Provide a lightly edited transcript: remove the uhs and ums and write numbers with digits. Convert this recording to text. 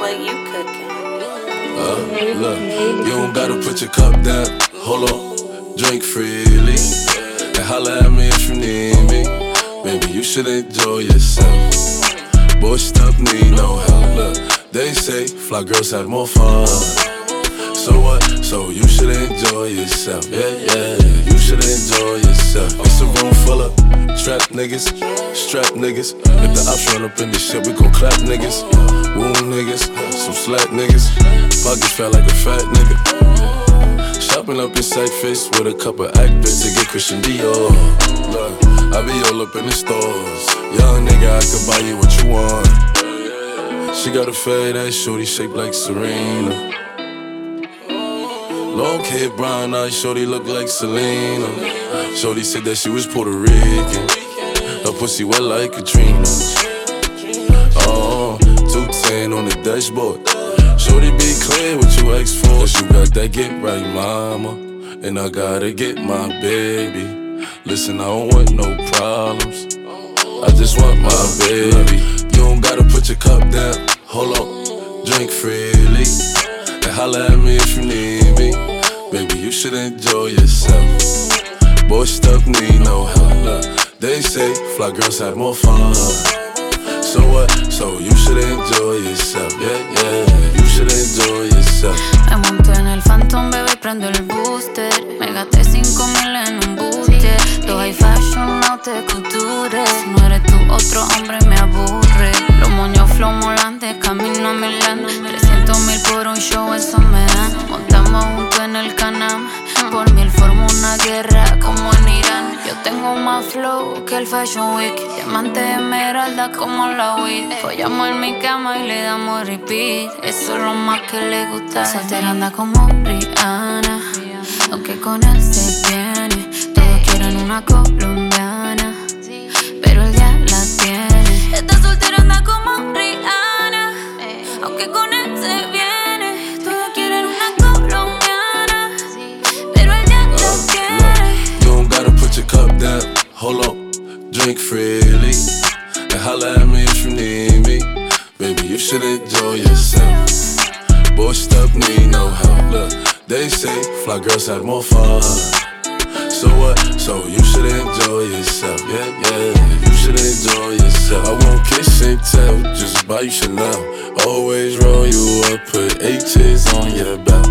like you cooking. Look, you don't gotta put your cup down. Hold on, drink freely and holla at me if you need me. Baby, you should enjoy yourself. Boy, stuff need no help. Look, they say fly girls have more fun. So what? So you should enjoy yourself. Yeah, you should enjoy yourself. It's a room full of strapped niggas. If the ops run up in this shit, we gon' clap niggas. Wound niggas, some slack niggas. Pockets felt like a fat nigga. Shopping up in Cypress with a couple actors to get Christian Dior. Look, I be all up in the stores. Young nigga, I could buy you what you want. She got a fat ass shorty shaped like Serena. Long hair, brown eyes, shorty look like Selena. Shorty said that she was Puerto Rican. Her pussy wet like Katrina. Oh, 210 on the dashboard. Shorty be clear what you ask for. Cause you got that get right, mama. And I gotta get my baby. Listen, I don't want no problems. I just want my baby. You don't gotta put your cup down. Hold on, drink freely and holla at me if you need me. Baby, you should enjoy yourself. Boy, stuff need no help. Look, they say fly girls have more fun. So what? So you should enjoy yourself. Yeah, you should enjoy yourself. Me monto en el Phantom, bebé, prendo el booster. Me gasté 5,000 en un buste. Todo high fashion, no te couture. Si no eres tú, otro hombre me aburre. Los moños flow molantes, camino a Milán. 300,000 por un show, eso me dan. Montamos juntos en el Canam. Por mí formo una guerra como en Irán. Yo tengo más flow que el Fashion Week. Diamante esmeralda como la weed. Follamos en mi cama y le damos repeat. Eso es lo más que le gusta. Soltera anda como Rihanna, aunque con él se viene. Todos quieren una colombiana, pero él ya la tiene. Esta soltera anda como Rihanna, aunque con él se viene. Todos quieren una colombiana, pero él ya la tiene. You don't gotta put your cup down. Hold on, drink freely and holla at me if you need me. Baby, you should enjoy yourself. Boy, stuff need no help. Look, they say fly girls have more fun. So what? So you should enjoy yourself. Yeah, you should enjoy yourself. I won't kiss and tell, just buy you Chanel. Always roll you up, put H's on your belt.